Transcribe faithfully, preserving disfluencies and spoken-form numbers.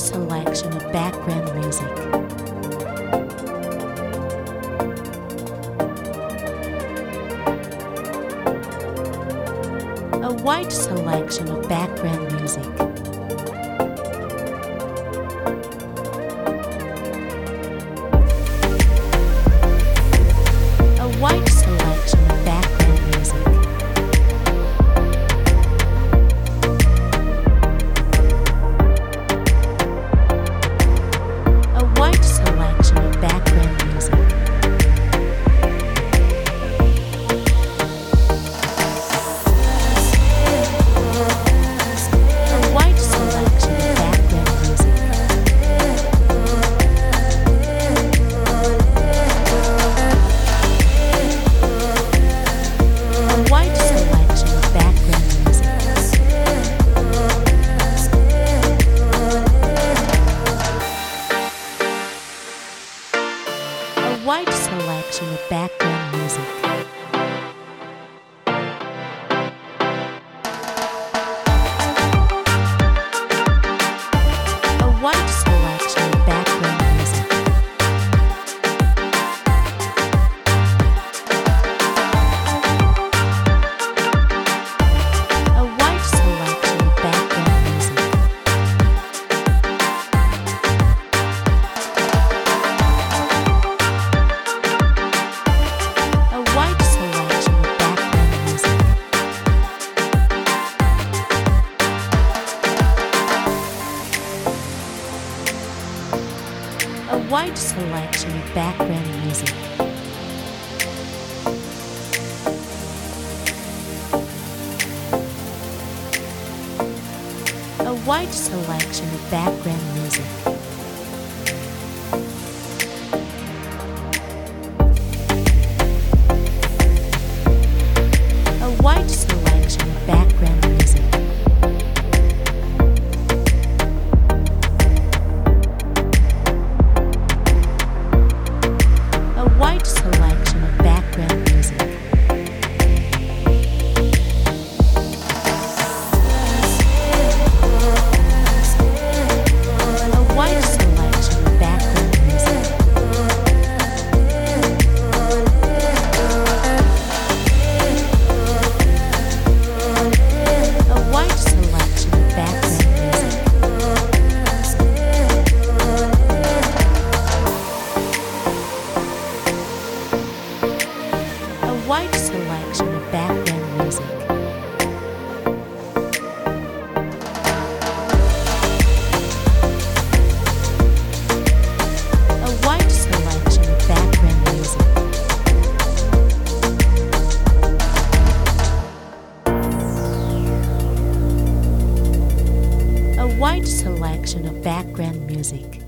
selection of background music. A wide selection of background music. A wide selection of background music. A wide selection of background music. Wide selection of background music. A wide selection of background music. A wide selection of background music. A wide selection of background music. A wide selection of background music. A wide selection of background music. A wide selection of background music. A wide selection of background music. A wide selection of background music. A wide selection of background music. A wide selection of background music. A wide selection of background music.